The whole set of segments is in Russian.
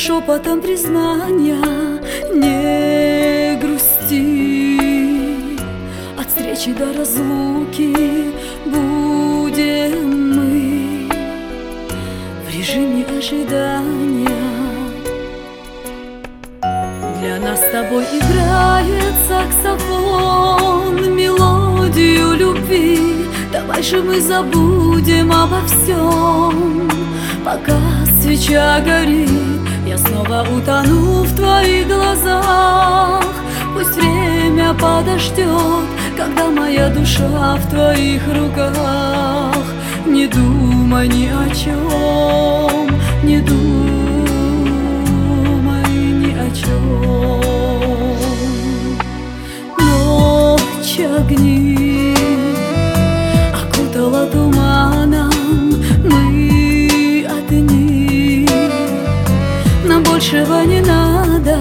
шепотом признания не грусти. От встречи до разлуки будем мы в режиме ожидания. Для нас с тобой играет саксофон мелодию любви. Давай же мы забудем обо всем, пока свеча горит. Я снова утону в твоих глазах. Пусть время подождет, когда моя душа в твоих руках. Не думай ни о чем, не думай ни о чем. Ночь огни окутала туманом, мы одни, нам большего не надо.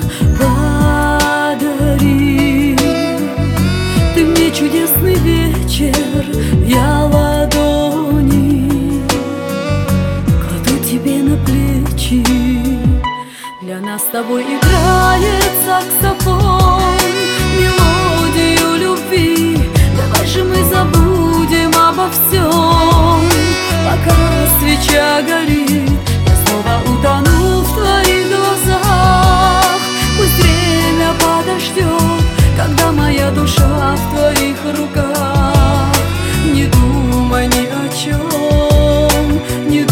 Подари ты мне чудесный вечер, я ладони кладу тебе на плечи. Для нас с тобой играет саксофон мелодию любви. Давай же мы забудем обо всем, пока свеча горит. Я снова утону в твоих глазах. Пусть время подождет, когда моя душа в твоих руках. Не думай ни о чем, не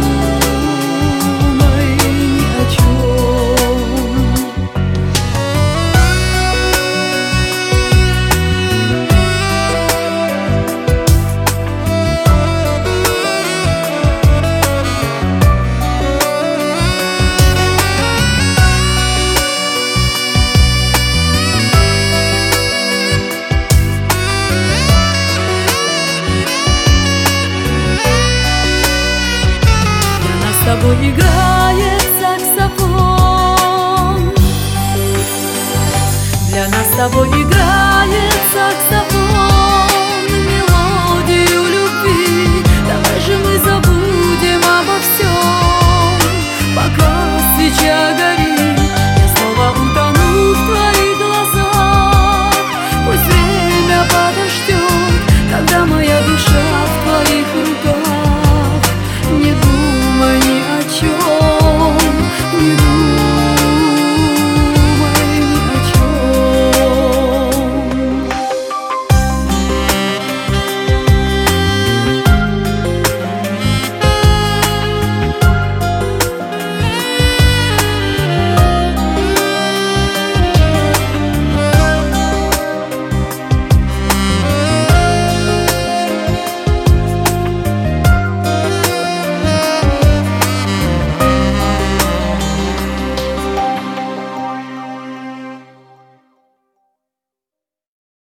думай ни о чем. С тобой играет саксофон. Для нас с тобой